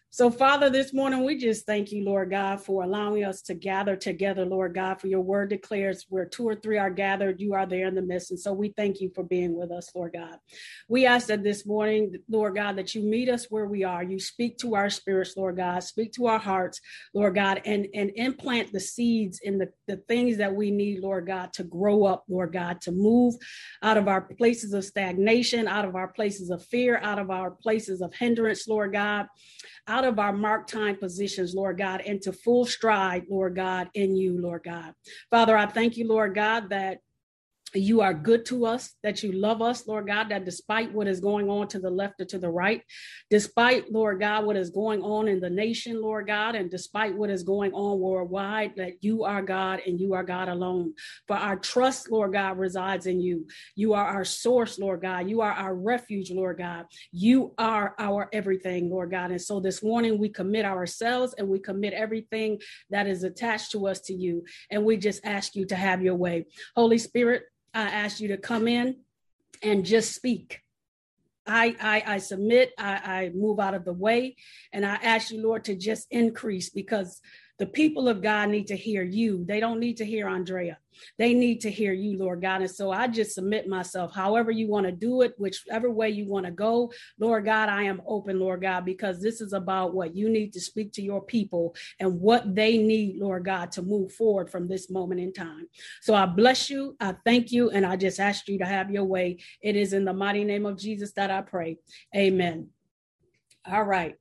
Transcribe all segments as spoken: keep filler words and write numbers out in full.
So, Father, this morning, we just thank you, Lord God, for allowing us to gather together, Lord God, for your word declares where two or three are gathered, you are there in the midst. And so we thank you for being with us, Lord God. We ask that this morning, Lord God, that you meet us where we are. You speak to our spirits, Lord God, speak to our hearts, Lord God, and, and implant the seeds in the, the things that we need, Lord God, to grow up, Lord God, to move out of our places of stagnation, out of our places of fear, out of our places of hindrance, Lord God, out of our mark time positions, Lord God, into full stride, Lord God, in you, Lord God. Father, I thank you, Lord God, that you are good to us, that you love us, Lord God, that despite what is going on to the left or to the right, despite, Lord God, what is going on in the nation, Lord God, and despite what is going on worldwide, that you are God and you are God alone. For our trust, Lord God, resides in you. You are our source, Lord God. You are our refuge, Lord God. You are our everything, Lord God. And so this morning we commit ourselves and we commit everything that is attached to us to you. And we just ask you to have your way. Holy Spirit, I ask you to come in and just speak. I, I, I submit, I, I move out of the way, and I ask you, Lord, to just increase, because the people of God need to hear you. They don't need to hear Andrea. They need to hear you, Lord God. And so I just submit myself, however you want to do it, whichever way you want to go, Lord God, I am open, Lord God, because this is about what you need to speak to your people and what they need, Lord God, to move forward from this moment in time. So I bless you. I thank you. And I just ask you to have your way. It is in the mighty name of Jesus that I pray. Amen. All right.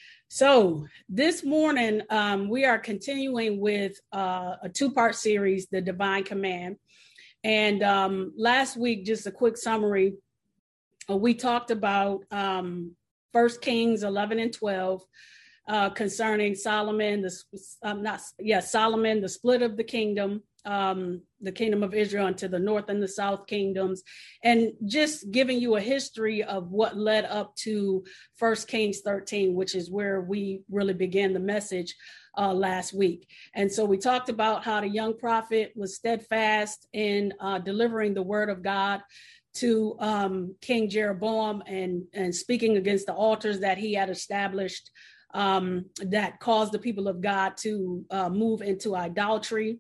So this morning, um, we are continuing with uh, a two-part series, The Divine Command. And um, last week, just a quick summary, uh, we talked about um, First Kings eleven and twelve uh, concerning Solomon, the um, not yeah Solomon, the split of the kingdom, um, the kingdom of Israel into the north and the south kingdoms, and just giving you a history of what led up to First Kings thirteen, which is where we really began the message uh, last week. And so we talked about how the young prophet was steadfast in uh, delivering the word of God to um, King Jeroboam and, and speaking against the altars that he had established um, that caused the people of God to uh, move into idolatry.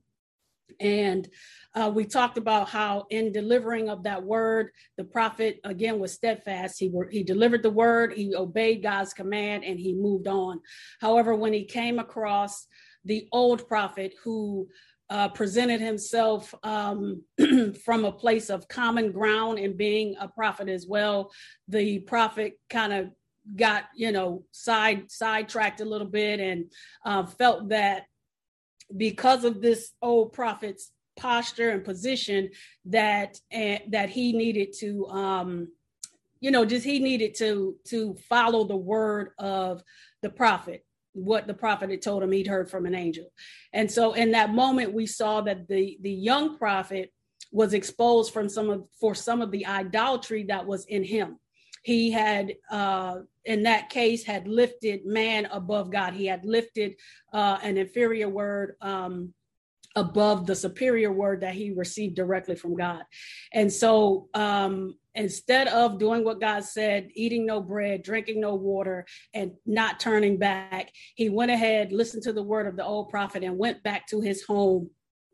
And uh, we talked about how in delivering of that word, the prophet, again, was steadfast. He, were, he delivered the word, he obeyed God's command, and he moved on. However, when he came across the old prophet who uh, presented himself um, from a place of common ground and being a prophet as well, the prophet kind of got, you know, side sidetracked a little bit and uh, felt that because of this old prophet's posture and position that uh, that he needed to um you know just he needed to to follow the word of the prophet, what the prophet had told him he'd heard from an angel. And so in that moment we saw that the the young prophet was exposed from some of for some of the idolatry that was in him. He had, uh, in that case, had lifted man above God. He had lifted uh, an inferior word um, above the superior word that he received directly from God. And so um, instead of doing what God said, eating no bread, drinking no water, and not turning back, he went ahead, listened to the word of the old prophet, and went back to his home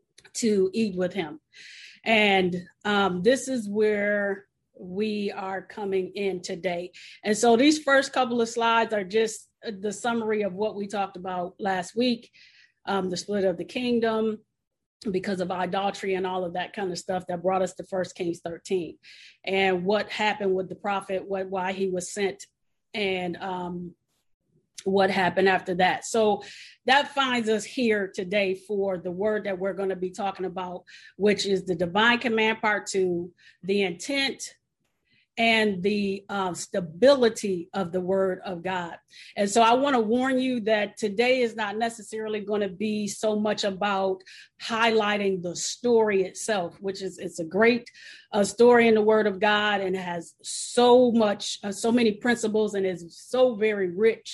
to eat with him. And um, this is where we are coming in today. And so these first couple of slides are just the summary of what we talked about last week, um, the split of the kingdom because of idolatry and all of that kind of stuff that brought us to First Kings thirteen, and what happened with the prophet, what why he was sent, and um, what happened after that. So that finds us here today for the word that we're going to be talking about, which is the divine command part two, the intent and the uh, stability of the word of God. And so I want to warn you that today is not necessarily going to be so much about highlighting the story itself, which is, it's a great uh, story in the word of God and has so much, uh, so many principles and is so very rich.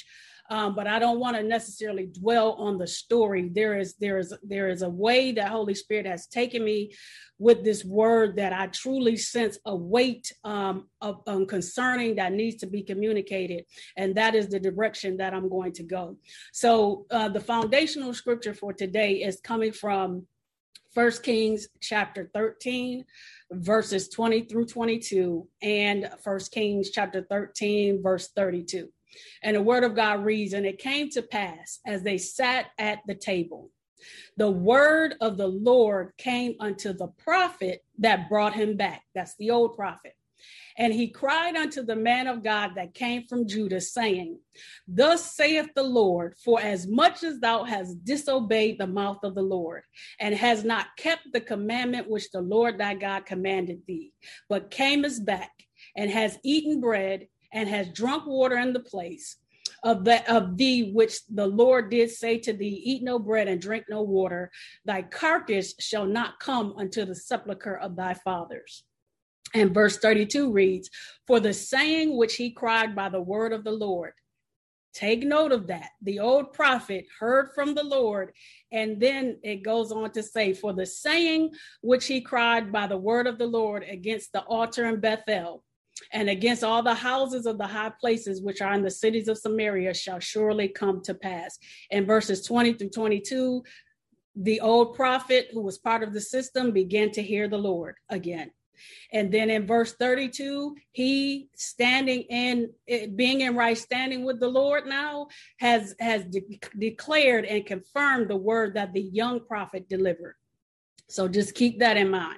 Um, but I don't want to necessarily dwell on the story. There is, there is, there is a way that Holy Spirit has taken me with this word that I truly sense a weight um, of um, concerning that needs to be communicated. And that is the direction that I'm going to go. So uh, the foundational scripture for today is coming from First Kings chapter thirteen, verses twenty through twenty-two, and First Kings chapter thirteen, verse thirty-two. And the word of God reads, "And it came to pass as they sat at the table, the word of the Lord came unto the prophet that brought him back." That's the old prophet. "And he cried unto the man of God that came from Judah, saying, Thus saith the Lord, for as much as thou hast disobeyed the mouth of the Lord, and hast not kept the commandment which the Lord thy God commanded thee, but camest back, and hast eaten bread, and hast drunk water in the place of that of thee which the Lord did say to thee, Eat no bread and drink no water, thy carcass shall not come unto the sepulchre of thy fathers." And verse thirty-two reads, "For the saying which he cried by the word of the Lord." Take note of that. The old prophet heard from the Lord, and then it goes on to say, "For the saying which he cried by the word of the Lord against the altar in Bethel, and against all the houses of the high places which are in the cities of Samaria shall surely come to pass." In verses twenty through twenty-two, the old prophet who was part of the system began to hear the Lord again. And then in verse thirty-two, he standing in, being in right standing with the Lord now, has, has de- declared and confirmed the word that the young prophet delivered. So just keep that in mind.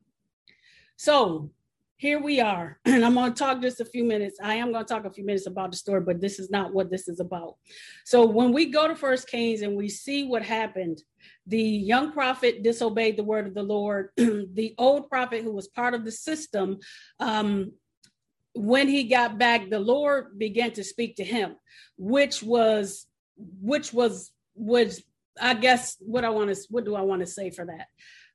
So here we are, and I'm going to talk just a few minutes. I am going to talk a few minutes about the story, but this is not what this is about. So when we go to First Kings and we see what happened, the young prophet disobeyed the word of the Lord. The old prophet who was part of the system, um, when he got back, the Lord began to speak to him, which was, which was, was, I guess, what I want to, what do I want to say for that?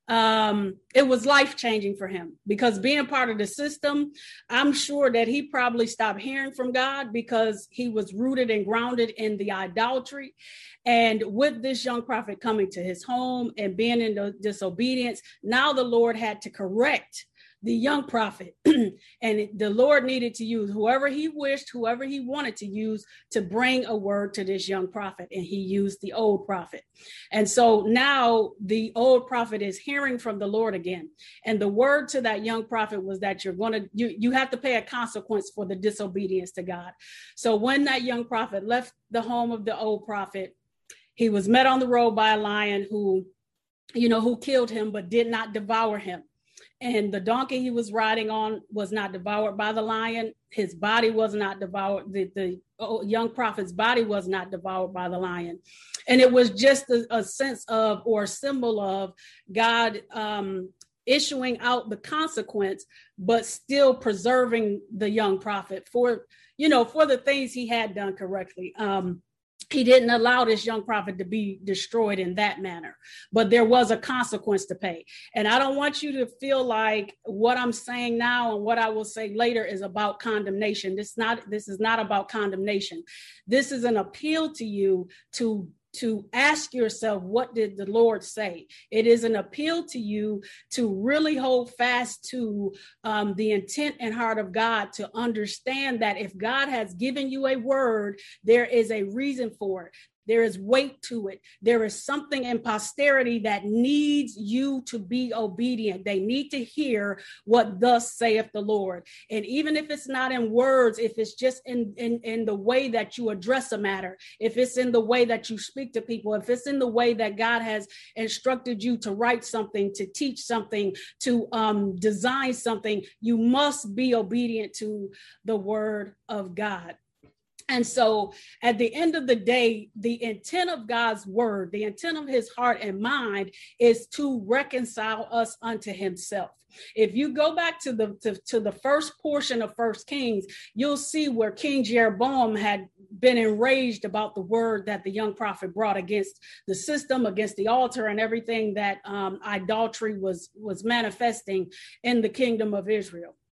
Um, it was life-changing for him, because being part of the system, I'm sure that he probably stopped hearing from God because he was rooted and grounded in the idolatry. And with this young prophet coming to his home and being in the disobedience, now the Lord had to correct the young prophet. And the Lord needed to use whoever he wished, whoever he wanted to use to bring a word to this young prophet. And he used the old prophet. And so now the old prophet is hearing from the Lord again. And the word to that young prophet was that you're going to, you, you have to pay a consequence for the disobedience to God. So when that young prophet left the home of the old prophet, he was met on the road by a lion who, you know, who killed him, but did not devour him. And the donkey he was riding on was not devoured by the lion. His body was not devoured. The, the young prophet's body was not devoured by the lion. And it was just a, a sense of, or a symbol of God um, issuing out the consequence, but still preserving the young prophet for, you know, for the things he had done correctly. Um, He didn't allow this young prophet to be destroyed in that manner, but there was a consequence to pay. And I don't want you to feel like what I'm saying now and what I will say later is about condemnation. This not, this is not about condemnation. This is an appeal to you to to ask yourself, what did the Lord say? It is an appeal to you to really hold fast to um, the intent and heart of God, to understand that if God has given you a word, there is a reason for it. There is weight to it. There is something in posterity that needs you to be obedient. They need to hear what thus saith the Lord. And even if it's not in words, if it's just in, in, in the way that you address a matter, if it's in the way that you speak to people, if it's in the way that God has instructed you to write something, to teach something, to um, design something, you must be obedient to the word of God. And so at the end of the day, the intent of God's word, the intent of his heart and mind is to reconcile us unto himself. If you go back to the to, to the first portion of First Kings, you'll see where King Jeroboam had been enraged about the word that the young prophet brought against the system, against the altar, and everything that um, idolatry was, was manifesting in the kingdom of Israel.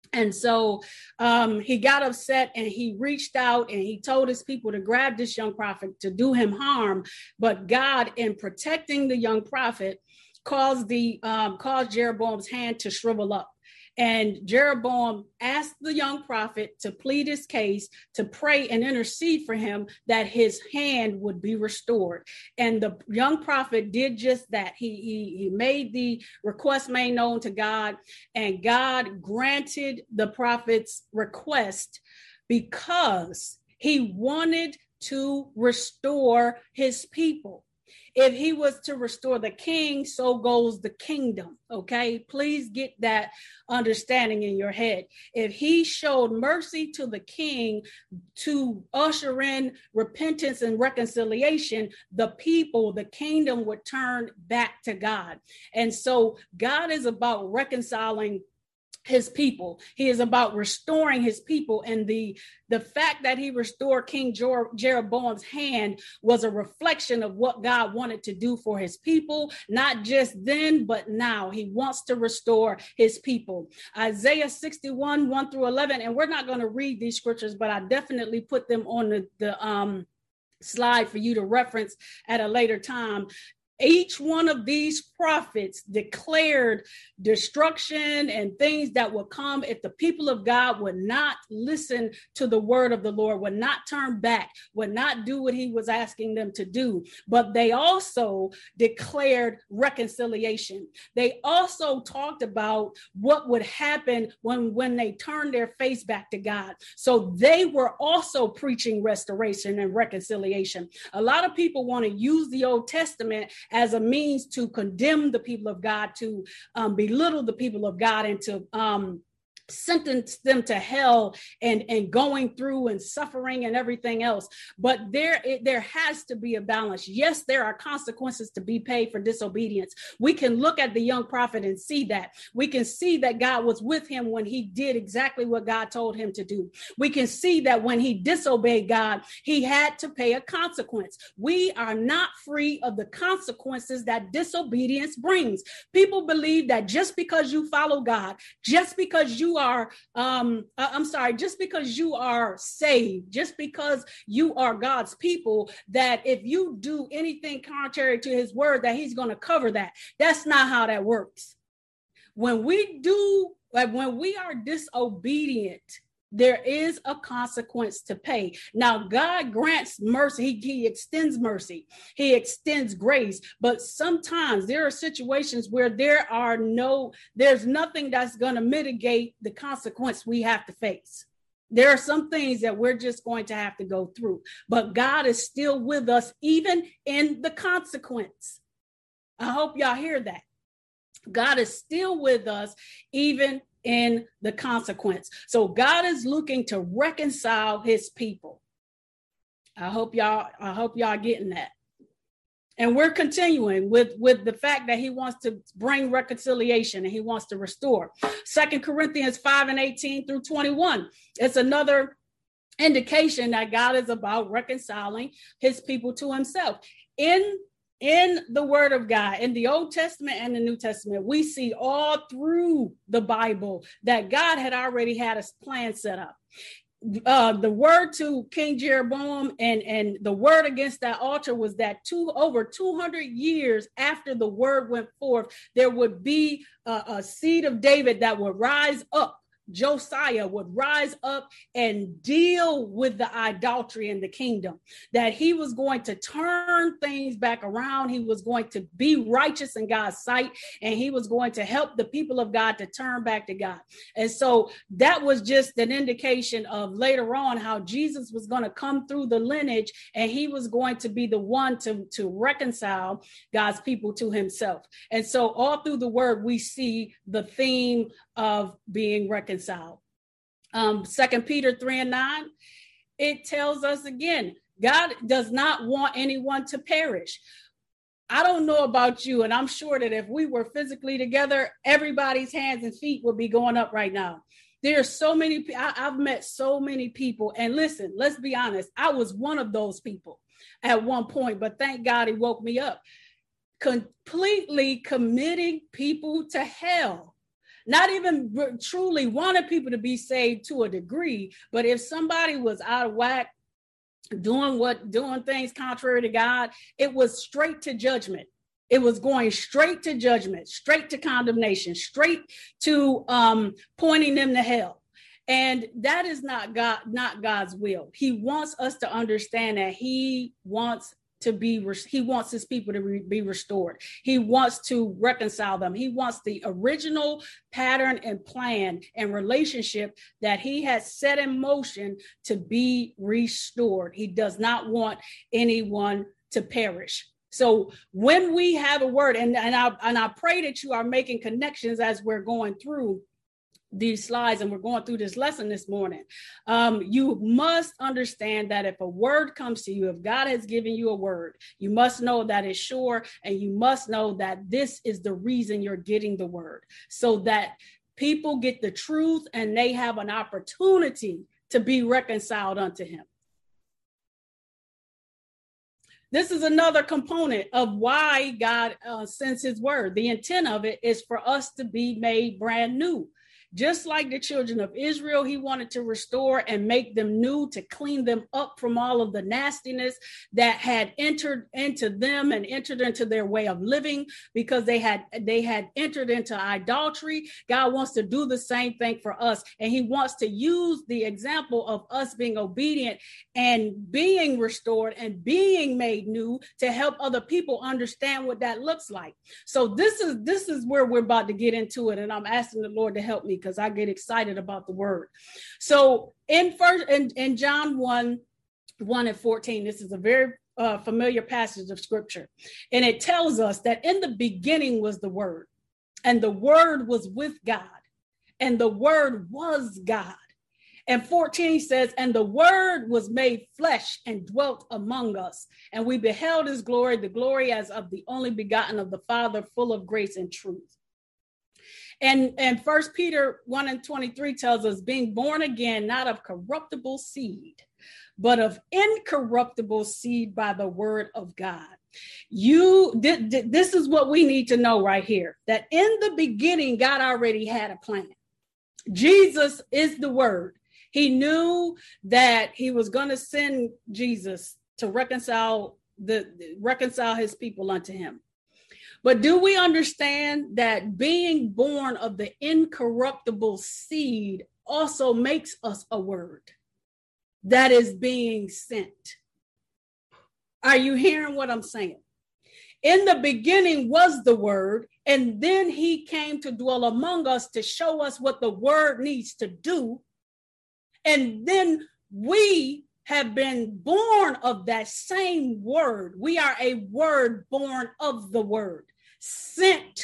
And so um, he got upset and he reached out and he told his people to grab this young prophet to do him harm. But God, in protecting the young prophet, caused the um, caused Jeroboam's hand to shrivel up. And Jeroboam asked the young prophet to plead his case, to pray and intercede for him that his hand would be restored. And the young prophet did just that. He, he, he made the request made known to God, and God granted the prophet's request because he wanted to restore his people. If he was to restore the king, so goes the kingdom. Okay, please get that understanding in your head. If he showed mercy to the king to usher in repentance and reconciliation, the people, the kingdom would turn back to God. And so God is about reconciling his people. He is about restoring his people. And the, the fact that he restored King Jer- Jeroboam's hand was a reflection of what God wanted to do for his people, not just then, but now. He wants to restore his people. Isaiah sixty-one, one through eleven, and we're not going to read these scriptures, but I definitely put them on the, the um, slide for you to reference at a later time. Each one of these prophets declared destruction and things that would come if the people of God would not listen to the word of the Lord, would not turn back, would not do what he was asking them to do. But they also declared reconciliation. They also talked about what would happen when, when they turned their face back to God. So they were also preaching restoration and reconciliation. A lot of people want to use the Old Testament as a means to condemn the people of God, to um, belittle the people of God, and to um, sentence them to hell and, and going through and suffering and everything else. But there, it, there has to be a balance. Yes, there are consequences to be paid for disobedience. We can look at the young prophet and see that. We can see that God was with him when he did exactly what God told him to do. We can see that when he disobeyed God, he had to pay a consequence. We are not free of the consequences that disobedience brings. People believe that just because you follow God, just because you are, um, I'm sorry, just because you are saved, just because you are God's people, that if you do anything contrary to his word, that he's going to cover that. That's not how that works. When we do, like when we are disobedient, there is a consequence to pay. Now, God grants mercy. He, he extends mercy. He extends grace. But sometimes there are situations where there are no, there's nothing that's going to mitigate the consequence we have to face. There are some things that we're just going to have to go through. But God is still with us, even in the consequence. I hope y'all hear that. God is still with us, even in the consequence. So God is looking to reconcile his people. I hope y'all, I hope y'all getting that. And we're continuing with, with the fact that he wants to bring reconciliation and he wants to restore. Second Corinthians five and eighteen through twenty-one. It's another indication that God is about reconciling his people to himself. In In the word of God, in the Old Testament and the New Testament, we see all through the Bible that God had already had a plan set up. Uh, the word to King Jeroboam and, and the word against that altar was that two over two hundred years after the word went forth, there would be a, a seed of David that would rise up. Josiah would rise up and deal with the idolatry in the kingdom, that he was going to turn things back around. He was going to be righteous in God's sight, and he was going to help the people of God to turn back to God. And so that was just an indication of later on how Jesus was going to come through the lineage, and he was going to be the one to, to reconcile God's people to himself. And so all through the word, we see the theme of being reconciled. Um, Second Peter three and nine, it tells us again, God does not want anyone to perish. I don't know about you, and I'm sure that if we were physically together, everybody's hands and feet would be going up right now. There are so many, I, I've met so many people, and listen, let's be honest, I was one of those people at one point, but thank God he woke me up. Completely committing people to hell. not even re- truly wanted people to be saved to a degree. But if somebody was out of whack, doing what, doing things contrary to God, it was straight to judgment. It was going straight to judgment, straight to condemnation, straight to um, pointing them to hell. And that is not God, not God's will. He wants us to understand that he wants to be, he wants his people to re, be restored. He wants to reconcile them. He wants the original pattern and plan and relationship that he has set in motion to be restored. He does not want anyone to perish. So when we have a word, and, and, I, and I pray that you are making connections as we're going through these slides and we're going through this lesson this morning, um, you must understand that if a word comes to you, if God has given you a word, you must know that it's sure, and you must know that this is the reason you're getting the word, so that people get the truth and they have an opportunity to be reconciled unto him. This is another component of why God uh, sends his word. The intent of it is for us to be made brand new. Just like the children of Israel, he wanted to restore and make them new, to clean them up from all of the nastiness that had entered into them and entered into their way of living, because they had they had entered into idolatry. God wants to do the same thing for us. And he wants to use the example of us being obedient and being restored and being made new to help other people understand what that looks like. So this is this is where we're about to get into it. And I'm asking the Lord to help me, because I get excited about the word. So in first in, in John one, one and fourteen, this is a very uh, familiar passage of scripture. And it tells us that in the beginning was the word, and the word was with God, and the word was God. And fourteen says, and the word was made flesh and dwelt among us, and we beheld his glory, the glory as of the only begotten of the Father, full of grace and truth. And, and First Peter one and twenty-three tells us, being born again, not of corruptible seed, but of incorruptible seed by the word of God. You, th- th- this is what we need to know right here, that in the beginning, God already had a plan. Jesus is the word. He knew that he was going to send Jesus to reconcile the reconcile his people unto him. But do we understand that being born of the incorruptible seed also makes us a word that is being sent? Are you hearing what I'm saying? In the beginning was the word, and then he came to dwell among us to show us what the word needs to do. And then we have been born of that same word. We are a word born of the word, sent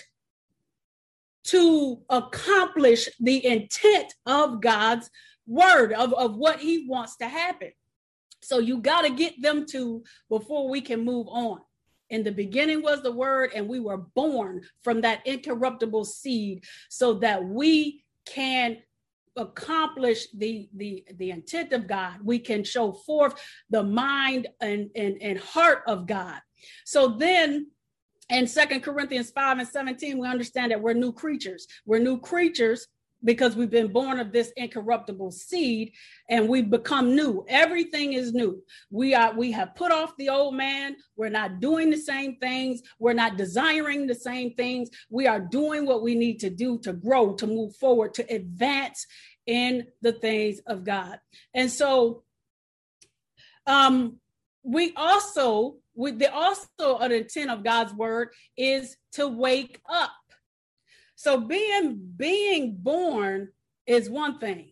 to accomplish the intent of God's word, of, of what he wants to happen. So you got to get them to before we can move on. In the beginning was the word, and we were born from that incorruptible seed so that we can accomplish the, the, the intent of God. We can show forth the mind and, and, and heart of God. So then in Second Corinthians five and seventeen, we understand that we're new creatures. We're new creatures because we've been born of this incorruptible seed, and we've become new. Everything is new. We are, we have put off the old man. We're not doing the same things. We're not desiring the same things. We are doing what we need to do to grow, to move forward, to advance in the things of God. And so um, we also, with the also an intent of God's word is to wake up. So being, being born is one thing,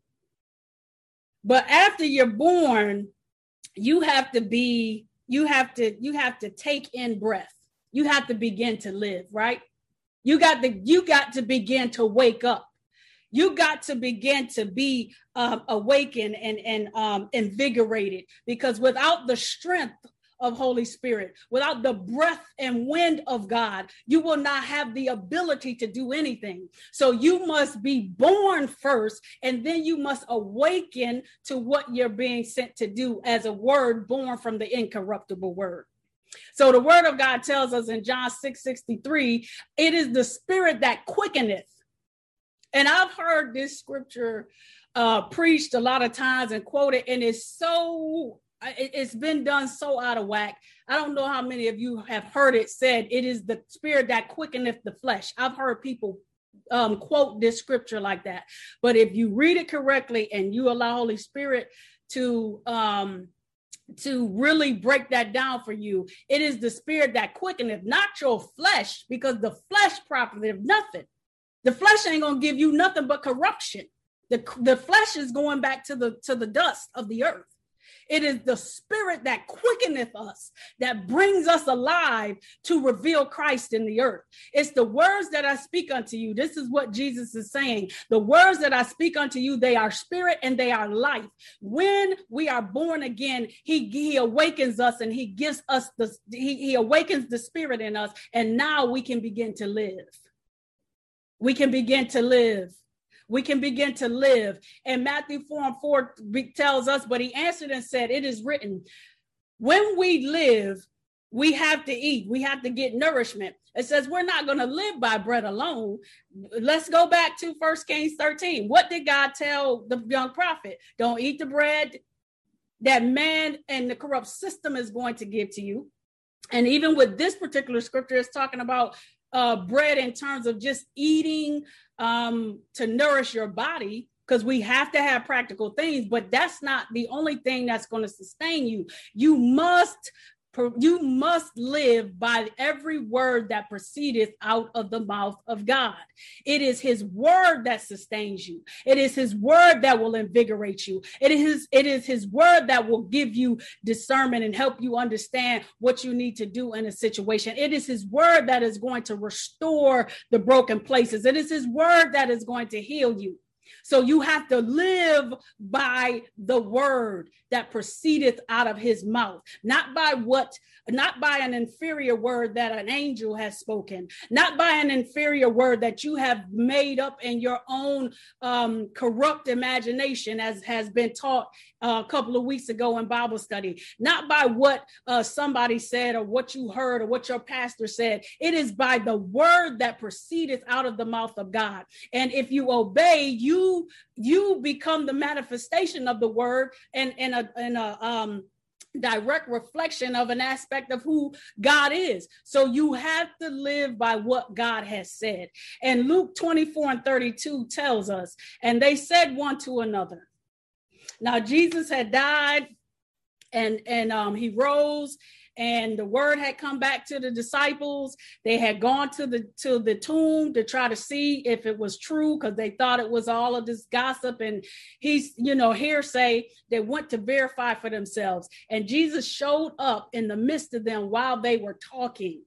but after you're born, you have to be, you have to, you have to take in breath. You have to begin to live, right? You got to, you got to begin to wake up. You got to begin to be um, awakened and, and um, invigorated, because without the strength of Holy Spirit, without the breath and wind of God, you will not have the ability to do anything. So you must be born first, and then you must awaken to what you're being sent to do as a word born from the incorruptible word. So the word of God tells us in John six sixty-three, it is the spirit that quickeneth. And I've heard this scripture uh, preached a lot of times and quoted, and it's so, it's been done so out of whack. I don't know how many of you have heard it said, it is the spirit that quickeneth the flesh. I've heard people um, quote this scripture like that. But if you read it correctly and you allow Holy Spirit to um, to really break that down for you, it is the spirit that quickeneth, not your flesh, because the flesh profiteth nothing. The flesh ain't gonna give you nothing but corruption. The, the flesh is going back to the to the dust of the earth. It is the spirit that quickeneth us, that brings us alive to reveal Christ in the earth. It's the words that I speak unto you. This is what Jesus is saying. The words that I speak unto you, they are spirit and they are life. When we are born again, he, he awakens us and he gives us the, he, he awakens the spirit in us. And now we can begin to live. We can begin to live. We can begin to live. And Matthew four and four tells us, but he answered and said, it is written, when we live, we have to eat. We have to get nourishment. It says we're not going to live by bread alone. Let's go back to First Kings thirteen. What did God tell the young prophet? Don't eat the bread that man and the corrupt system is going to give to you. And even with this particular scripture, it's talking about uh, bread in terms of just eating um, to nourish your body, because we have to have practical things, but that's not the only thing that's going to sustain you. You must, you must live by every word that proceedeth out of the mouth of God. It is his word that sustains you. It is his word that will invigorate you. It is, it is his word that will give you discernment and help you understand what you need to do in a situation. It is his word that is going to restore the broken places. It is his word that is going to heal you. So you have to live by the word that proceedeth out of his mouth, not by what, not by an inferior word that an angel has spoken, not by an inferior word that you have made up in your own um, corrupt imagination, as has been taught uh, a couple of weeks ago in Bible study, not by what uh, somebody said or what you heard or what your pastor said. It is by the word that proceedeth out of the mouth of God. And if you obey, you you become the manifestation of the word and, and a, and a um, direct reflection of an aspect of who God is. So you have to live by what God has said. And Luke twenty-four and thirty-two tells us, and they said one to another. Now Jesus had died and, and um, he rose, and the word had come back to the disciples. They had gone to the to the tomb to try to see if it was true, because they thought it was all of this gossip and he's, you know, hearsay. They went to verify for themselves. And Jesus showed up in the midst of them while they were talking.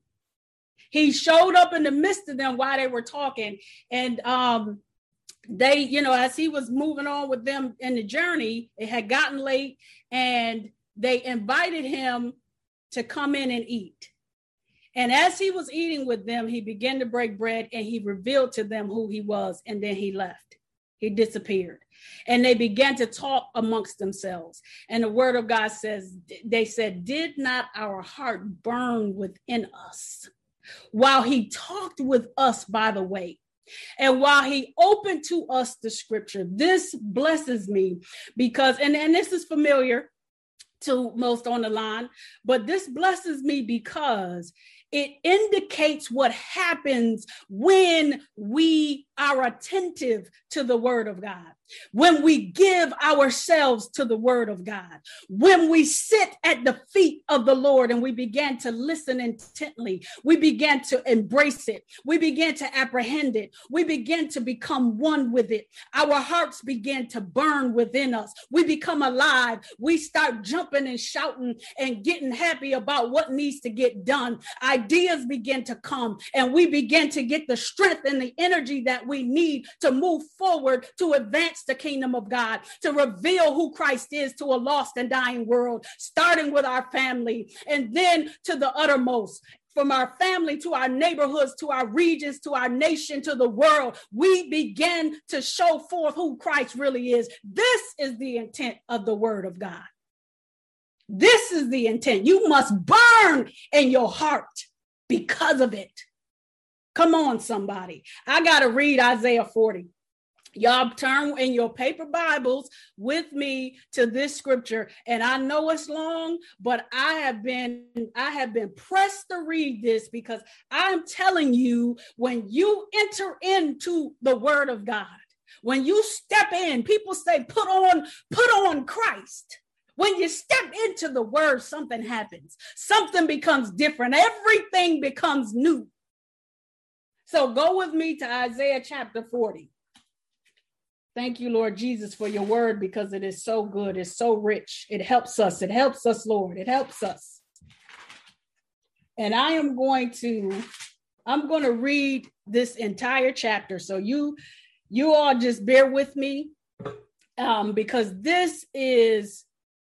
He showed up in the midst of them while they were talking. And um, they, you know, as he was moving on with them in the journey, it had gotten late, and they invited him to come in and eat. And as he was eating with them, he began to break bread and he revealed to them who he was. And then he left. He disappeared. And they began to talk amongst themselves. And the word of God says, they said, did not our heart burn within us while he talked with us by the way? And while he opened to us the scripture? This blesses me because, and, and this is familiar to most on the line, but this blesses me because it indicates what happens when we are attentive to the word of God, when we give ourselves to the word of God, when we sit at the feet of the Lord and we begin to listen intently, we begin to embrace it, we begin to apprehend it, we begin to become one with it. Our hearts begin to burn within us. We become alive. We start jumping and shouting and getting happy about what needs to get done. Ideas begin to come, and we begin to get the strength and the energy that we need to move forward, to advance the kingdom of God, to reveal who Christ is to a lost and dying world, starting with our family and then to the uttermost. From our family to our neighborhoods, to our regions, to our nation, to the world, we begin to show forth who Christ really is. This is the intent of the word of God. This is the intent. You must burn in your heart because of it. Come on, somebody. I got to read Isaiah forty. Y'all turn in your paper Bibles with me to this scripture. And I know it's long, but I have been, I have been pressed to read this because I'm telling you, when you enter into the word of God, when you step in, people say, put on, put on Christ. When you step into the word, something happens. Something becomes different. Everything becomes new. So go with me to Isaiah chapter forty. Thank you, Lord Jesus, for your word, because it is so good. It's so rich. It helps us. It helps us, Lord. It helps us. And I am going to, I'm going to read this entire chapter. So you, you all just bear with me um, because this is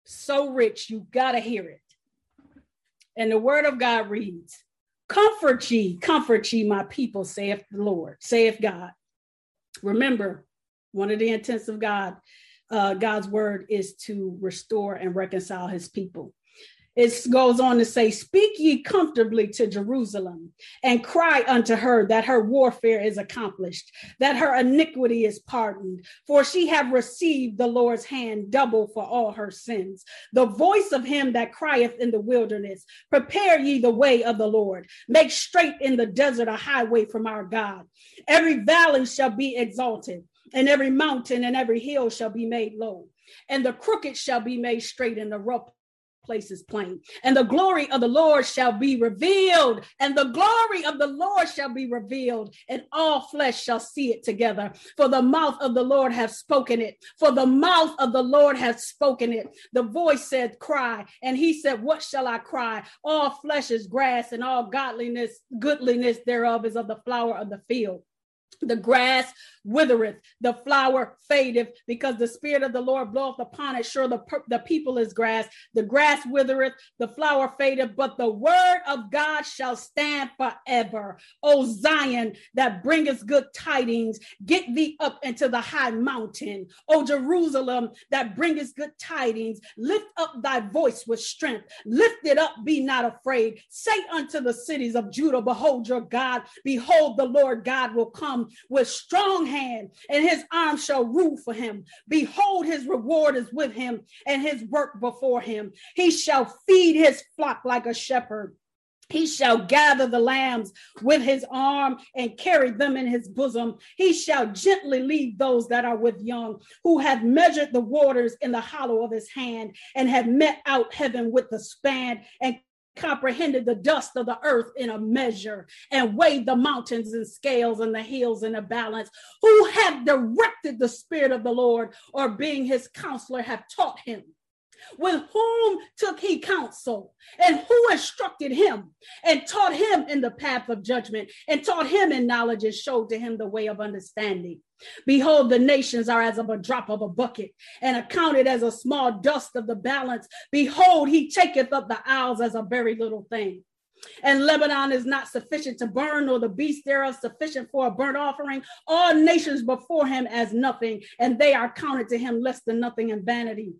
so rich. You got to hear it. And the word of God reads, comfort ye, comfort ye, my people, saith the Lord, saith God. Remember, one of the intents of God, uh, God's word is to restore and reconcile his people. It goes on to say, speak ye comfortably to Jerusalem and cry unto her that her warfare is accomplished, that her iniquity is pardoned, for she have received the Lord's hand double for all her sins. The voice of him that crieth in the wilderness, prepare ye the way of the Lord, make straight in the desert a highway from our God. Every valley shall be exalted, and every mountain and every hill shall be made low, and the crooked shall be made straight, and the rough places plain. And the glory of the Lord shall be revealed, and the glory of the Lord shall be revealed, and all flesh shall see it together. For the mouth of the Lord hath spoken it. For the mouth of the Lord hath spoken it. The voice said, cry. And he said, what shall I cry? All flesh is grass, and all godliness, goodliness thereof is of the flower of the field. The grass withereth, the flower fadeth, because the spirit of the Lord bloweth upon it. Sure, the, the people is grass. The grass withereth, the flower fadeth, but the word of God shall stand forever. O Zion, that bringeth good tidings, get thee up into the high mountain. O Jerusalem, that bringeth good tidings, lift up thy voice with strength. Lift it up, be not afraid. Say unto the cities of Judah, behold your God. Behold, the Lord God will come with strong hand, and his arm shall rule for him. Behold, his reward is with him, and his work before him. He shall feed his flock like a shepherd. He shall gather the lambs with his arm and carry them in his bosom. He shall gently lead those that are with young, who have measured the waters in the hollow of his hand, and have met out heaven with the span, and comprehended the dust of the earth in a measure, and weighed the mountains in scales and the hills in a balance, who have directed the spirit of the Lord, or being his counselor have taught him. With whom took he counsel, and who instructed him, and taught him in the path of judgment, and taught him in knowledge, and showed to him the way of understanding. Behold, the nations are as of a drop of a bucket, and accounted as a small dust of the balance. Behold, he taketh up the isles as a very little thing. And Lebanon is not sufficient to burn, nor the beast thereof sufficient for a burnt offering. All nations before him as nothing, and they are counted to him less than nothing in vanity.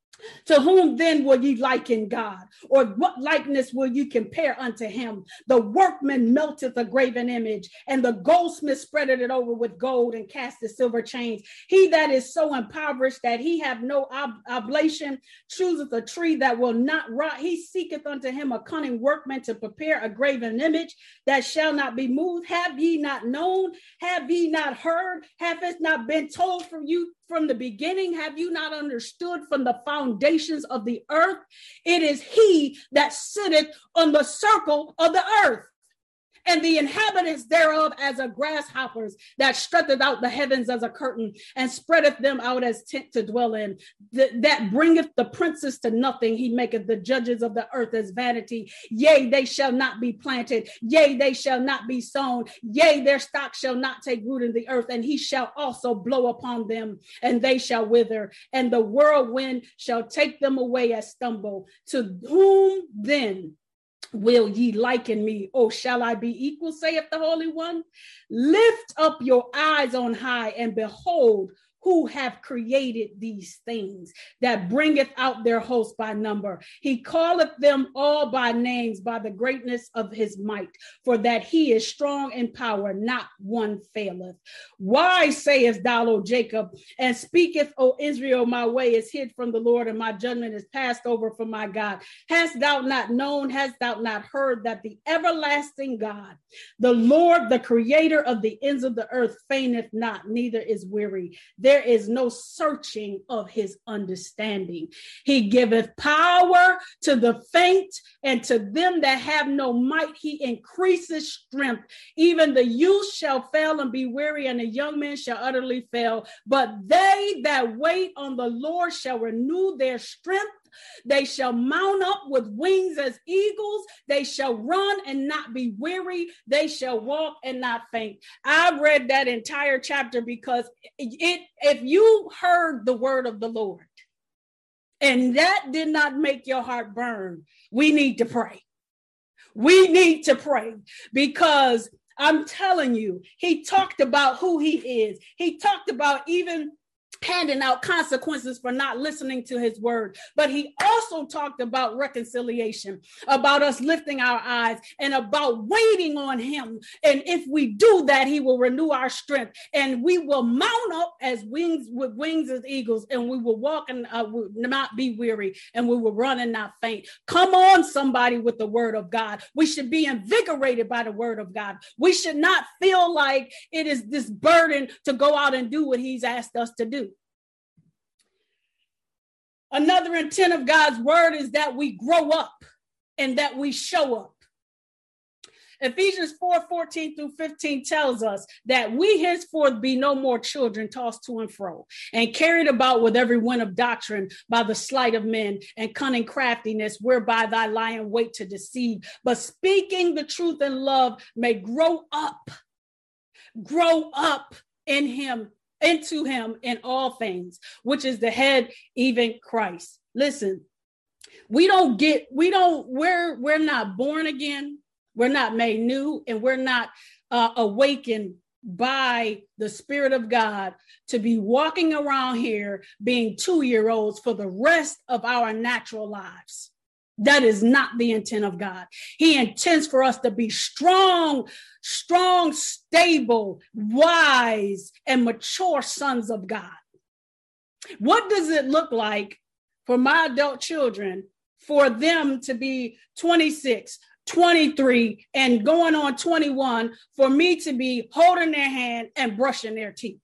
To whom then will ye liken God? Or what likeness will you compare unto him? The workman melteth a graven image, and the goldsmith spreadeth it over with gold, and casteth silver chains. He that is so impoverished that he have no ob- oblation chooseth a tree that will not rot. He seeketh unto him a cunning workman to prepare a graven image that shall not be moved. Have ye not known? Have ye not heard? Have it not been told from you from the beginning? Have you not understood from the foundations of the earth? It is he that sitteth on the circle of the earth, and the inhabitants thereof as a grasshoppers, that stretcheth out the heavens as a curtain, and spreadeth them out as tent to dwell in. Th- that bringeth the princes to nothing. He maketh the judges of the earth as vanity. Yea, they shall not be planted. Yea, they shall not be sown. Yea, their stock shall not take root in the earth. And he shall also blow upon them, and they shall wither. And the whirlwind shall take them away as stumble. To whom then will ye liken me? Oh, shall I be equal, saith the Holy One? Lift up your eyes on high, and behold, who have created these things, that bringeth out their host by number. He calleth them all by names, by the greatness of his might, for that he is strong in power, not one faileth. Why sayest thou, O Jacob, and speaketh, O Israel, my way is hid from the Lord, and my judgment is passed over from my God? Hast thou not known, hast thou not heard, that the everlasting God, the Lord, the creator of the ends of the earth, fainteth not, neither is weary. There is no searching of his understanding. He giveth power to the faint, and to them that have no might he increases strength. Even the youth shall fail and be weary, and the young men shall utterly fail. But they that wait on the Lord shall renew their strength. They shall mount up with wings as eagles. They shall run and not be weary. They shall walk and not faint. I read that entire chapter because it, if you heard the word of the Lord and that did not make your heart burn, we need to pray. We need to pray, because I'm telling you, he talked about who he is. He talked about even handing out consequences for not listening to his word. But he also talked about reconciliation, about us lifting our eyes, and about waiting on him. And if we do that, he will renew our strength, and we will mount up as wings with wings as eagles, and we will walk and uh, will not be weary, and we will run and not faint. Come on, somebody, with the word of God. We should be invigorated by the word of God. We should not feel like it is this burden to go out and do what he's asked us to do. Another intent of God's word is that we grow up and that we show up. Ephesians four fourteen through fifteen tells us that we henceforth be no more children tossed to and fro and carried about with every wind of doctrine by the sleight of men and cunning craftiness, whereby thy lying wait to deceive. But speaking the truth in love may grow up, grow up in him, into him in all things, which is the head, even Christ. Listen, we don't get, we don't, we're, we're not born again. We're not made new, and we're not uh, awakened by the Spirit of God to be walking around here being two-year-olds for the rest of our natural lives. That is not the intent of God. He intends for us to be strong, strong, stable, wise, and mature sons of God. What does it look like for my adult children for them to be twenty-six, twenty-three, and going on twenty-one, for me to be holding their hand and brushing their teeth?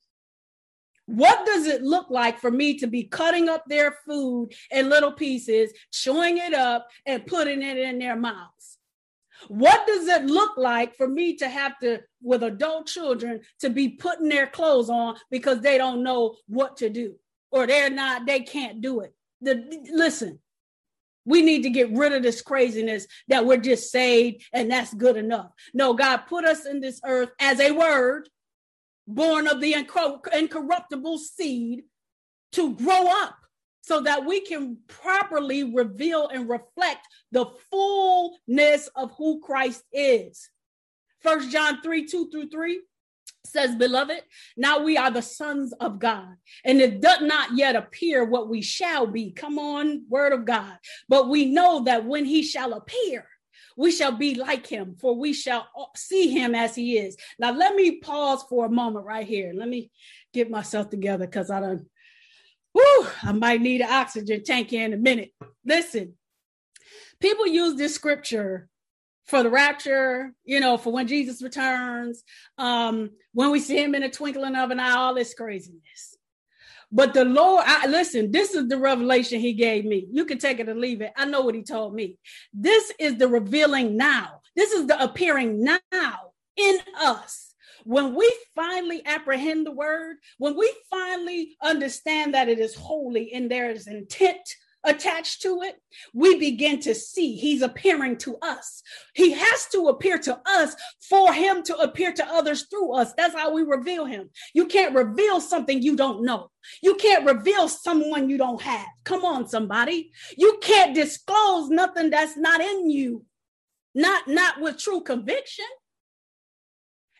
What does it look like for me to be cutting up their food in little pieces, chewing it up, and putting it in their mouths? What does it look like for me to have to, with adult children, to be putting their clothes on because they don't know what to do, or they're not, they can't do it? The, listen, we need to get rid of this craziness that we're just saved and that's good enough. No, God put us in this earth as a word, born of the incorruptible seed, to grow up so that we can properly reveal and reflect the fullness of who Christ is. First John three, two through three says, beloved, now we are the sons of God, and it does not yet appear what we shall be. Come on, word of God. But we know that when he shall appear, we shall be like him, for we shall see him as he is. Now, let me pause for a moment right here. Let me get myself together, because I don't, whoo, I might need an oxygen tank here in a minute. Listen, people use this scripture for the rapture, you know, for when Jesus returns, um, when we see him in a twinkling of an eye, all this craziness. But the Lord, I, listen, this is the revelation he gave me. You can take it or leave it. I know what he told me. This is the revealing now. This is the appearing now in us. When we finally apprehend the word, when we finally understand that it is holy and there is intent attached to it, we begin to see he's appearing to us. He has to appear to us for him to appear to others through us. That's how we reveal him. You can't reveal something you don't know. You can't reveal someone you don't have. Come on, somebody. You can't disclose nothing that's not in you, not, not with true conviction.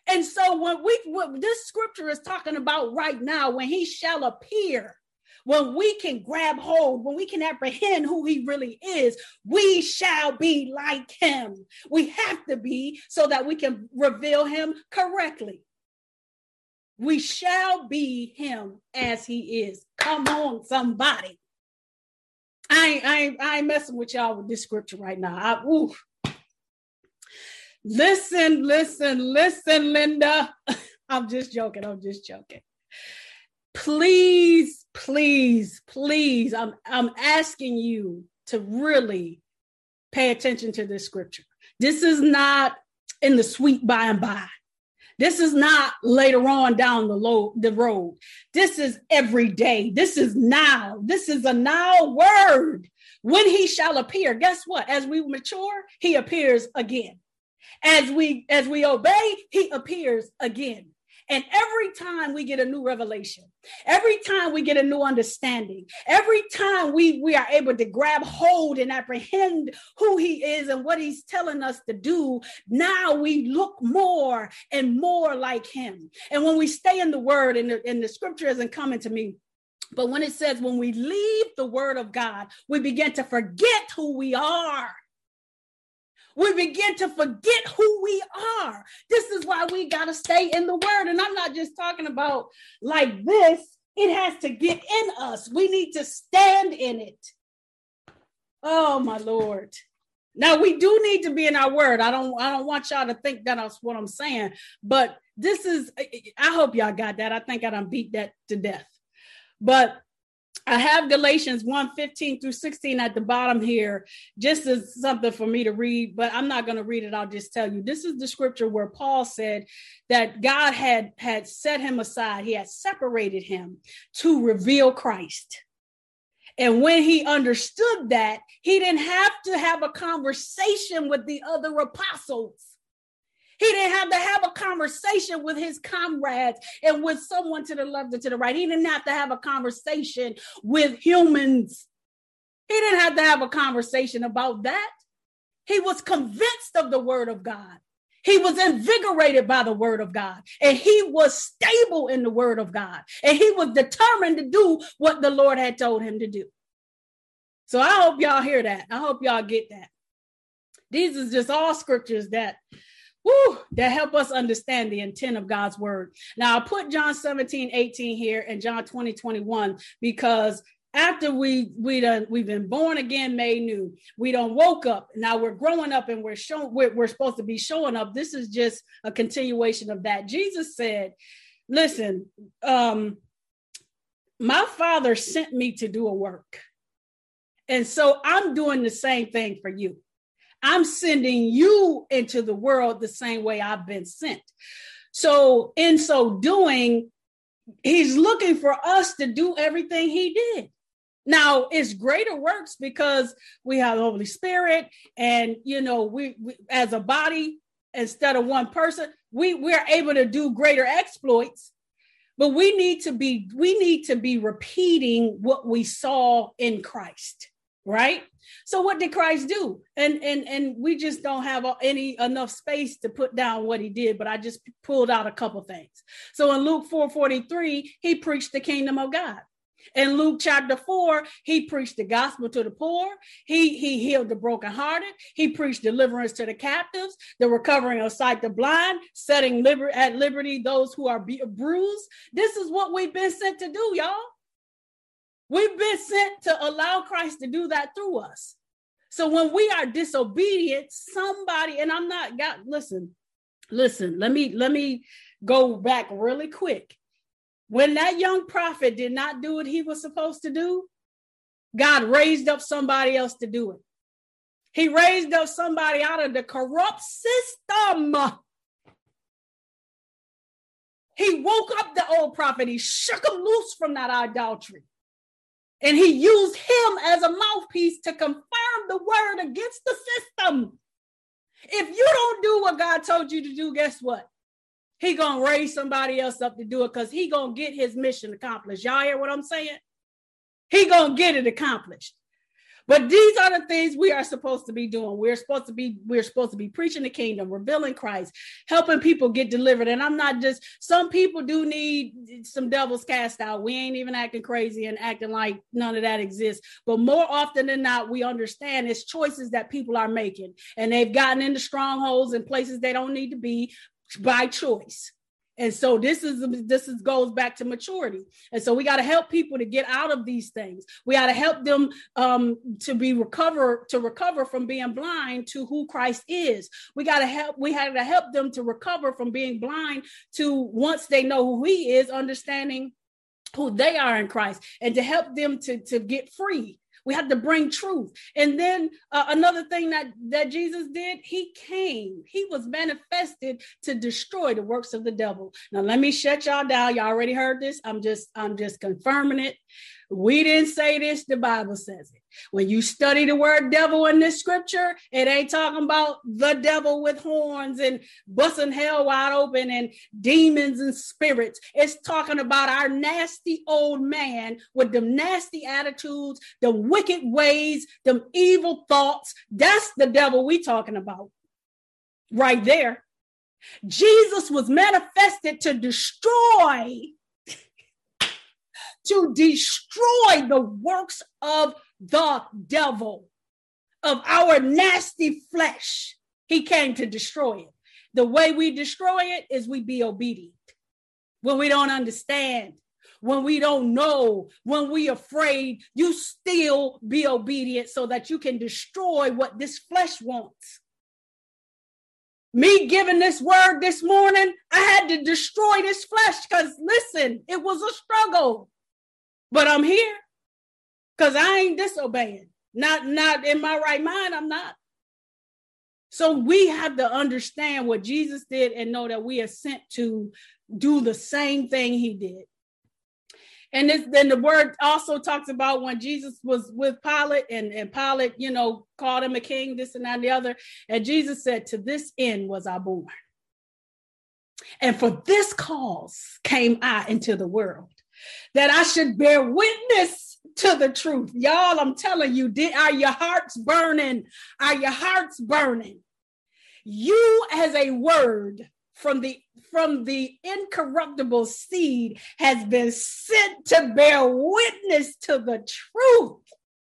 And so when we, what this scripture is talking about right now, when he shall appear, when we can grab hold, when we can apprehend who he really is, we shall be like him. We have to be so that we can reveal him correctly. We shall be him as he is. Come on, somebody. I ain't, I ain't, I ain't messing with y'all with this scripture right now. I, ooh. Listen, listen, listen, Linda. I'm just joking. I'm just joking. Please, please, please. I'm, I'm asking you to really pay attention to this scripture. This is not in the sweet by and by. This is not later on down the, low, the road. This is every day. This is now. This is a now word. When he shall appear, guess what? As we mature, he appears again. As we as we obey, he appears again. And every time we get a new revelation, every time we get a new understanding, every time we, we are able to grab hold and apprehend who he is and what he's telling us to do, now we look more and more like him. And when we stay in the word, and the, and the scripture isn't coming to me, but when it says when we leave the word of God, we begin to forget who we are. We begin to forget who we are. This is why we got to stay in the word. And I'm not just talking about like this. It has to get in us. We need to stand in it. Oh, my Lord. Now, we do need to be in our word. I don't, I don't want y'all to think that that's what I'm saying. But this is, I hope y'all got that. I think I done beat that to death. But I have Galatians one fifteen through sixteen at the bottom here, just as something for me to read, but I'm not going to read it. I'll just tell you, this is the scripture where Paul said that God had, had set him aside. He had separated him to reveal Christ. And when he understood that, he didn't have to have a conversation with the other apostles. He didn't have to have a conversation with his comrades and with someone to the left and to the right. He didn't have to have a conversation with humans. He didn't have to have a conversation about that. He was convinced of the word of God. He was invigorated by the word of God, and he was stable in the word of God, and he was determined to do what the Lord had told him to do. So I hope y'all hear that. I hope y'all get that. These are just all scriptures that Woo, that help us understand the intent of God's word. Now, I put John seventeen, eighteen here and John twenty, twenty-one, because after we, we done, we've been born again, made new, we done woke up. Now we're growing up and we're showing, we're, we're supposed to be showing up. This is just a continuation of that. Jesus said, listen, um, my Father sent me to do a work. And so I'm doing the same thing for you. I'm sending you into the world the same way I've been sent. So in so doing, he's looking for us to do everything he did. Now, it's greater works because we have the Holy Spirit, and, you know, we, we as a body, instead of one person, we, we're able to do greater exploits. But we need to be, we need to be repeating what we saw in Christ. Right. So what did Christ do? And and and we just don't have any enough space to put down what he did. But I just pulled out a couple things. So in Luke four forty-three, he preached the kingdom of God. In Luke chapter four, he preached the gospel to the poor. He, he healed the brokenhearted. He preached deliverance to the captives, the recovering of sight to blind, setting liber- at liberty those who are be- bruised. This is what we've been sent to do, y'all. We've been sent to allow Christ to do that through us. So when we are disobedient, somebody, and I'm not, God, listen, listen, let me, let me go back really quick. When that young prophet did not do what he was supposed to do, God raised up somebody else to do it. He raised up somebody out of the corrupt system. He woke up the old prophet. He shook him loose from that idolatry. And he used him as a mouthpiece to confirm the word against the system. If you don't do what God told you to do, guess what? He gonna raise somebody else up to do it, because he gonna get his mission accomplished. Y'all hear what I'm saying? He gonna get it accomplished. But these are the things we are supposed to be doing. We're supposed to be, we're supposed to be preaching the kingdom, revealing Christ, helping people get delivered. And I'm not just, some people do need some devils cast out. We ain't even acting crazy and acting like none of that exists. But more often than not, we understand it's choices that people are making. And they've gotten into strongholds and places they don't need to be by choice. And so this is this is goes back to maturity. And so we got to help people to get out of these things. We got to help them um, to be recover to recover from being blind to who Christ is. We got to help. We have to help them to recover from being blind to, once they know who He is, understanding who they are in Christ, and to help them to, to get free. We have to bring truth. And then uh, another thing that, that Jesus did, he came, he was manifested to destroy the works of the devil. Now, let me shut y'all down. Y'all already heard this. I'm just, I'm just confirming it. We didn't say this. The Bible says it. When you study the word devil in this scripture, it ain't talking about the devil with horns and busting hell wide open and demons and spirits. It's talking about our nasty old man with them nasty attitudes, the wicked ways, them evil thoughts. That's the devil we talking about right there. Jesus was manifested to destroy to destroy the works of the devil, of our nasty flesh. He came to destroy it. The way we destroy it is we be obedient. When we don't understand, when we don't know, when we afraid, you still be obedient so that you can destroy what this flesh wants. Me giving this word this morning, I had to destroy this flesh because, listen, it was a struggle. But I'm here because I ain't disobeying. Not, not in my right mind, I'm not. So we have to understand what Jesus did and know that we are sent to do the same thing he did. And this, then the word also talks about when Jesus was with Pilate and, and Pilate, you know, called him a king, this and that and the other. And Jesus said, to this end was I born. And for this cause came I into the world, that I should bear witness to the truth. Y'all, I'm telling you, did, are your hearts burning? Are your hearts burning? You as a word from the, from the incorruptible seed has been sent to bear witness to the truth.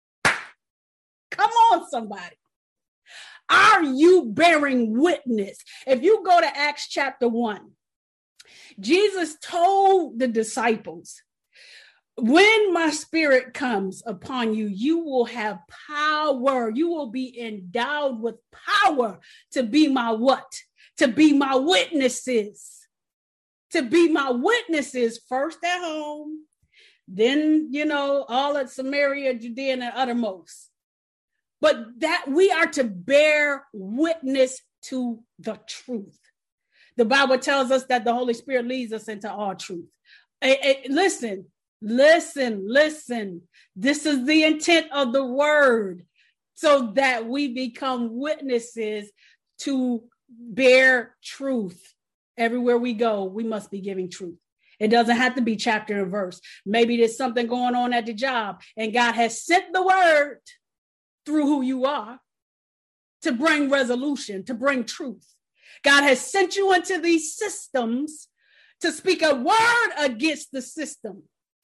Come on, somebody. Are you bearing witness? If you go to Acts chapter one, Jesus told the disciples, when my spirit comes upon you, you will have power. You will be endowed with power to be my what? To be my witnesses. To be my witnesses first at home, then, you know, all at Samaria, Judea, and the uttermost. But that we are to bear witness to the truth. The Bible tells us that the Holy Spirit leads us into all truth. Hey, hey, listen. Listen, listen. This is the intent of the word, so that we become witnesses to bear truth. Everywhere we go, we must be giving truth. It doesn't have to be chapter and verse. Maybe there's something going on at the job, and God has sent the word through who you are to bring resolution, to bring truth. God has sent you into these systems to speak a word against the system.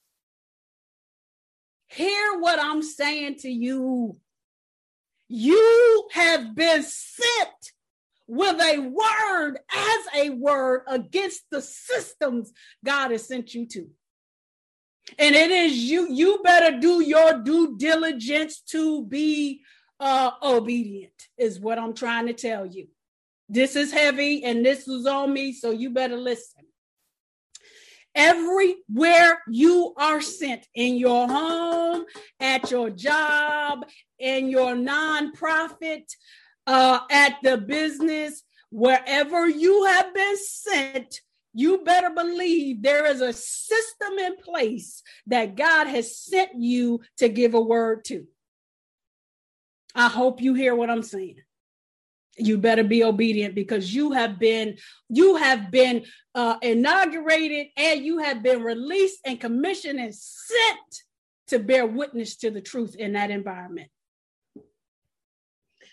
Hear what I'm saying to you. You have been sent with a word, as a word, against the systems God has sent you to. And it is you, you better do your due diligence to be uh, obedient, is what I'm trying to tell you. This is heavy and this was on me, so you better listen. Everywhere you are sent, in your home, at your job, in your nonprofit, uh, at the business, wherever you have been sent, you better believe there is a system in place that God has sent you to give a word to. I hope you hear what I'm saying. You better be obedient, because you have been, you have been uh, inaugurated, and you have been released and commissioned and sent to bear witness to the truth in that environment.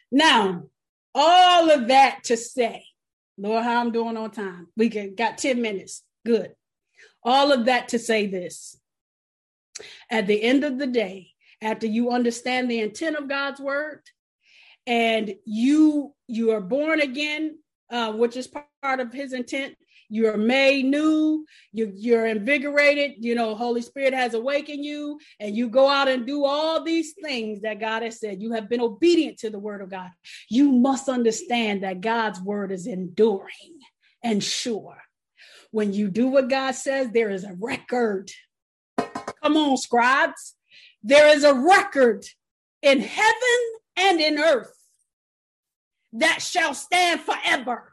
Now, all of that to say, Lord, how I'm doing on time. We can, got ten minutes. Good. All of that to say this. At the end of the day, after you understand the intent of God's word, and you you are born again, uh, which is part of his intent. You're made new, you, you're invigorated, you know, Holy Spirit has awakened you, and you go out and do all these things that God has said. You have been obedient to the word of God. You must understand that God's word is enduring and sure. When you do what God says, there is a record. Come on, scribes. There is a record in heaven and in earth that shall stand forever.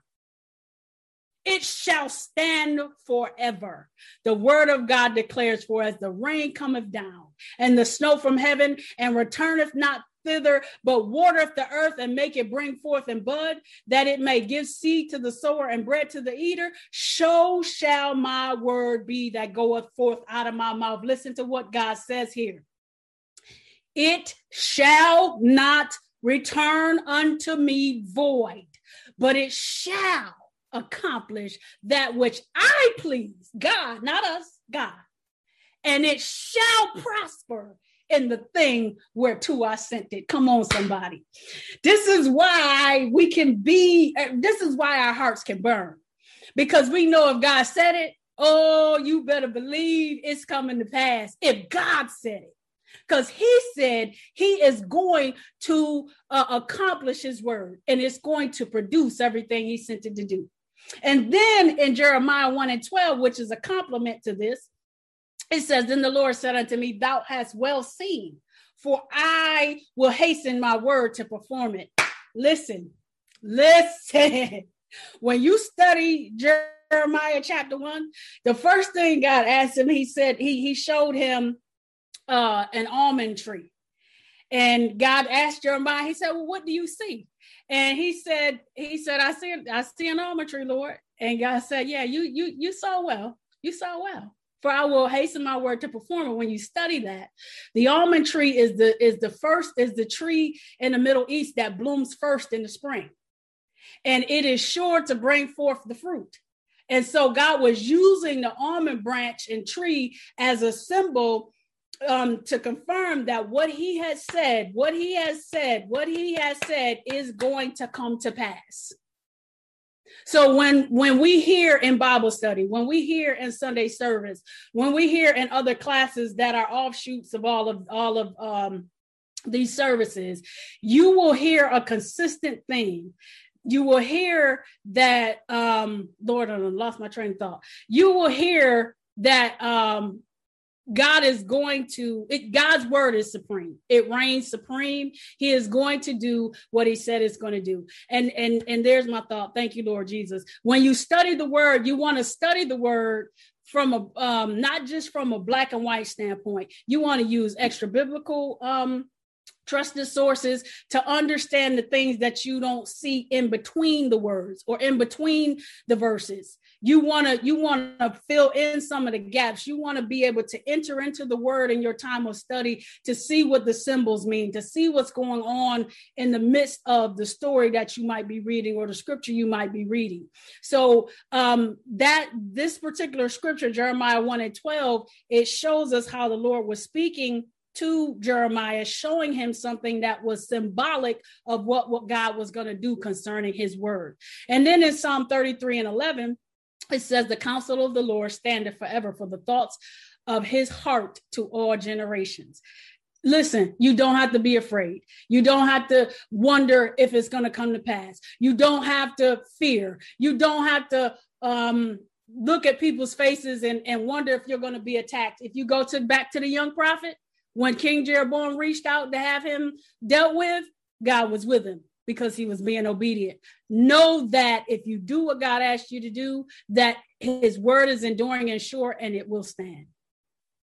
It shall stand forever. The word of God declares, for as the rain cometh down and the snow from heaven and returneth not thither, but watereth the earth and make it bring forth and bud, that it may give seed to the sower and bread to the eater, so shall my word be that goeth forth out of my mouth. Listen to what God says here. It shall not return unto me void, but it shall accomplish that which I please. God, not us, God. And it shall prosper in the thing whereto I sent it. Come on, somebody. This is why we can be, this is why our hearts can burn. Because we know if God said it, oh, you better believe it's coming to pass. If God said it. Because he said he is going to uh, accomplish his word, and it's going to produce everything he sent it to do. And then in Jeremiah one and twelve, which is a complement to this, it says, then the Lord said unto me, thou hast well seen, for I will hasten my word to perform it. Listen, listen. When you study Jeremiah chapter one, the first thing God asked him, he said, he, he showed him uh, an almond tree. And God asked Jeremiah, he said, well, what do you see? And he said, he said, I see, I see an almond tree, Lord. And God said, yeah, you, you, you saw well, you saw well, for I will hasten my word to perform it. When you study that, the almond tree is the, is the first, is the tree in the Middle East that blooms first in the spring. And it is sure to bring forth the fruit. And so God was using the almond branch and tree as a symbol Um, to confirm that what he has said, what he has said, what he has said is going to come to pass. So when, when we hear in Bible study, when we hear in Sunday service, when we hear in other classes that are offshoots of all of, all of um, these services, you will hear a consistent theme. You will hear that, um, Lord, I lost my train of thought. You will hear that, um, God is going to, it, God's word is supreme. It reigns supreme. He is going to do what he said it's going to do. And, and, and there's my thought. Thank you, Lord Jesus. When you study the word, you want to study the word from a, um, not just from a black and white standpoint. You want to use extra biblical, um, trusted sources to understand the things that you don't see in between the words or in between the verses. You want to you want to fill in some of the gaps. You want to be able to enter into the word in your time of study to see what the symbols mean, to see what's going on in the midst of the story that you might be reading or the scripture you might be reading. So um, that this particular scripture, Jeremiah one and twelve, it shows us how the Lord was speaking to Jeremiah, showing him something that was symbolic of what, what God was going to do concerning his word. And then in Psalm thirty-three and eleven, it says, the counsel of the Lord standeth forever, for the thoughts of his heart to all generations. Listen, you don't have to be afraid. You don't have to wonder if it's going to come to pass. You don't have to fear. You don't have to um, look at people's faces and, and wonder if you're going to be attacked. If you go to back to the young prophet, when King Jeroboam reached out to have him dealt with, God was with him because he was being obedient. Know that if you do what God asked you to do, that his word is enduring and sure, and it will stand.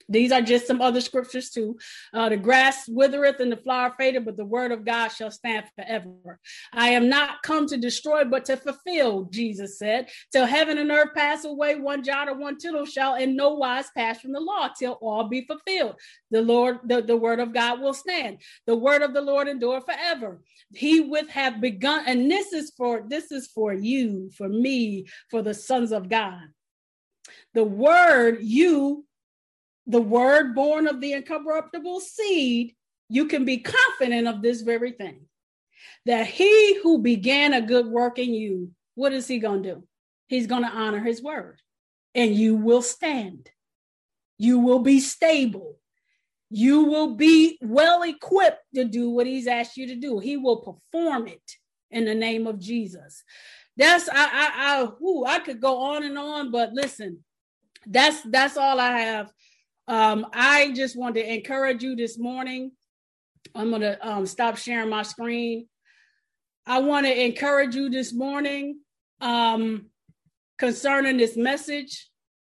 These are just some other scriptures too. Uh, the grass withereth and the flower fadeth, but the word of God shall stand forever. I am not come to destroy, but to fulfill, Jesus said. Till heaven and earth pass away, one jot or one tittle shall in no wise pass from the law, till all be fulfilled. The Lord, the, the word of God will stand. The word of the Lord endure forever. He with have begun, and this is for this is for you, for me, for the sons of God. The word you. The word born of the incorruptible seed, you can be confident of this very thing, that he who began a good work in you, what is he going to do? He's going to honor his word, and you will stand. You will be stable. You will be well equipped to do what he's asked you to do. He will perform it in the name of Jesus. That's, I, I, I, whew, I could go on and on, but listen, that's, that's all I have. Um, I just want to encourage you this morning. I'm going to um, stop sharing my screen. I want to encourage you this morning um, concerning this message.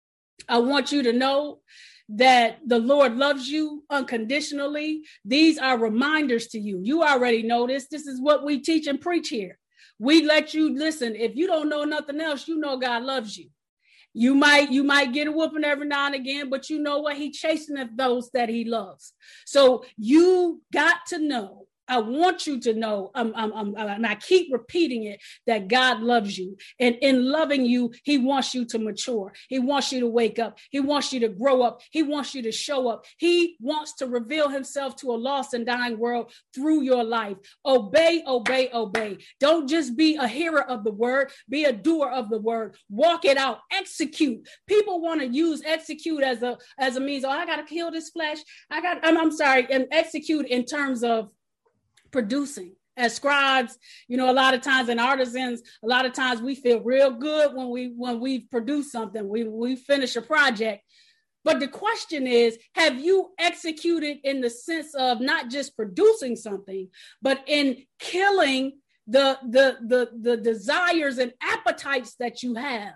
I want you to know that the Lord loves you unconditionally. These are reminders to you. You already know this. This is what we teach and preach here. We let you listen. If you don't know nothing else, you know God loves you. You might, you might get a whooping every now and again, but you know what? He chasteneth those that he loves. So you got to know. I want you to know, um, um, um, and I keep repeating it, that God loves you. And in loving you, he wants you to mature. He wants you to wake up. He wants you to grow up. He wants you to show up. He wants to reveal himself to a lost and dying world through your life. Obey, obey, obey. Don't just be a hearer of the word. Be a doer of the word. Walk it out. Execute. People want to use execute as a, as a means, oh, I got to kill this flesh. I got, I'm, I'm sorry, and execute in terms of producing. As scribes, you know, a lot of times, and artisans, a lot of times we feel real good when we when we produce something, we we finish a project. But the question is, have you executed in the sense of not just producing something, but in killing the the the, the desires and appetites that you have?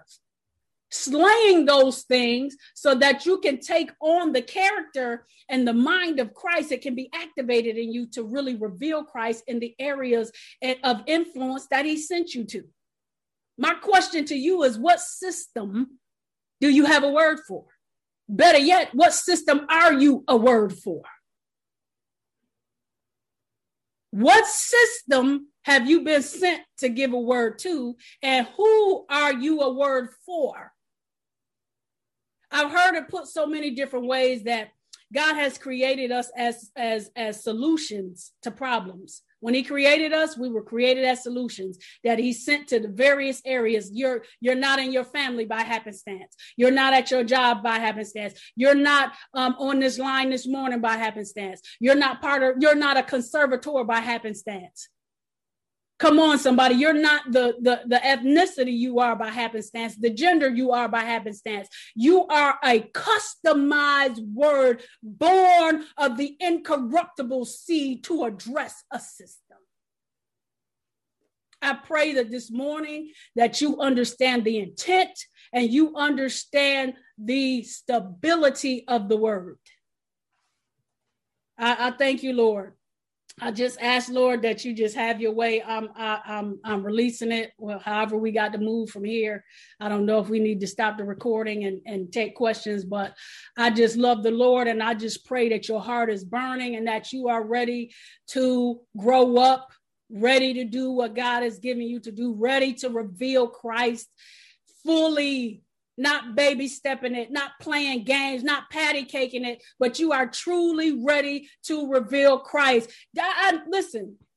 Slaying those things so that you can take on the character and the mind of Christ. It can be activated in you to really reveal Christ in the areas of influence that he sent you to. My question to you is, what system do you have a word for? Better yet, what system are you a word for? What system have you been sent to give a word to, and who are you a word for? I've heard it put so many different ways that God has created us as, as, as solutions to problems. When he created us, we were created as solutions that he sent to the various areas. You're, you're not in your family by happenstance. You're not at your job by happenstance. You're not um, on this line this morning by happenstance. You're not part of, you're not a conservator by happenstance. Come on, somebody. You're not the, the, the ethnicity you are by happenstance, the gender you are by happenstance. You are a customized word born of the incorruptible seed to address a system. I pray that this morning that you understand the intent and you understand the stability of the word. I, I thank you, Lord. I just ask, Lord, that you just have your way. I'm, I, I'm, I'm releasing it. Well, however we got to move from here. I don't know if we need to stop the recording and, and take questions, but I just love the Lord. And I just pray that your heart is burning and that you are ready to grow up, ready to do what God has given you to do, ready to reveal Christ fully. Not baby stepping it, not playing games, not patty caking it, but you are truly ready to reveal Christ. I, I, listen,